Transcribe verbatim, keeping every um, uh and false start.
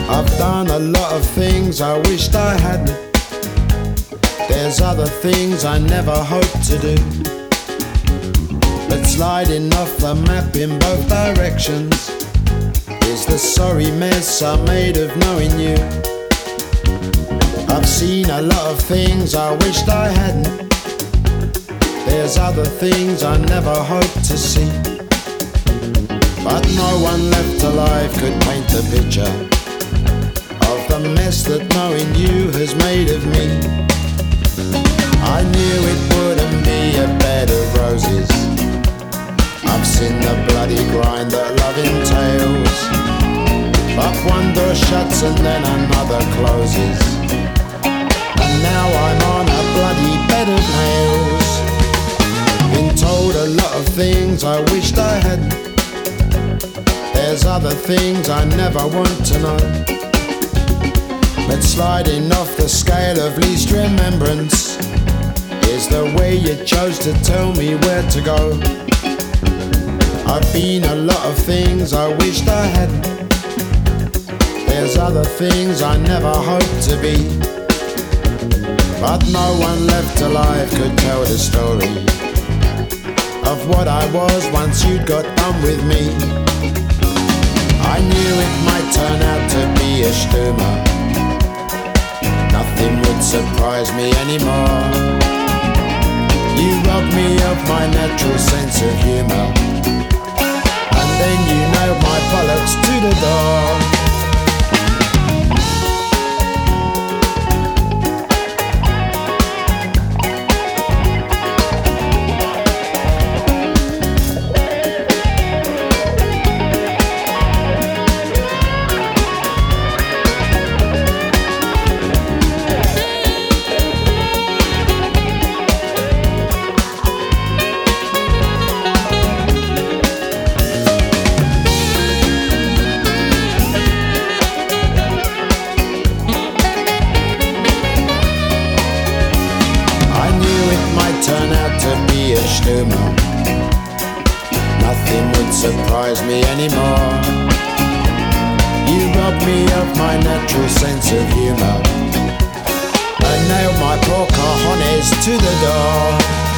I've done a lot of things I wished I hadn't. There's other things I never hoped to do, but sliding off the map in both directions is the sorry mess I made of knowing you. I've seen a lot of things I wished I hadn't. There's other things I never hoped to see, but no one left alive could paint the picture of the mess that knowing you has made of me. I knew it wouldn't be a bed of roses. I've seen the bloody grind that love entails, but one door shuts and then another closes, and now I'm on a bloody bed of nails. Been told a lot of things I wished I hadn't. There's other things I never want to know, but sliding off the scale of least remembrance is the way you chose to tell me where to go. I've been a lot of things I wished I hadn't. There's other things I never hoped to be, but no one left alive could tell the story of what I was once you'd got done with me. I knew it might turn out to be a stoomer. Nothing would surprise me anymore. You robbed me of my natural sense of humour, and then you nailed my bollocks to the door. Turn out to be a stoomer. Nothing would surprise me anymore. You robbed me of my natural sense of humour and nailed my poor cojones to the door.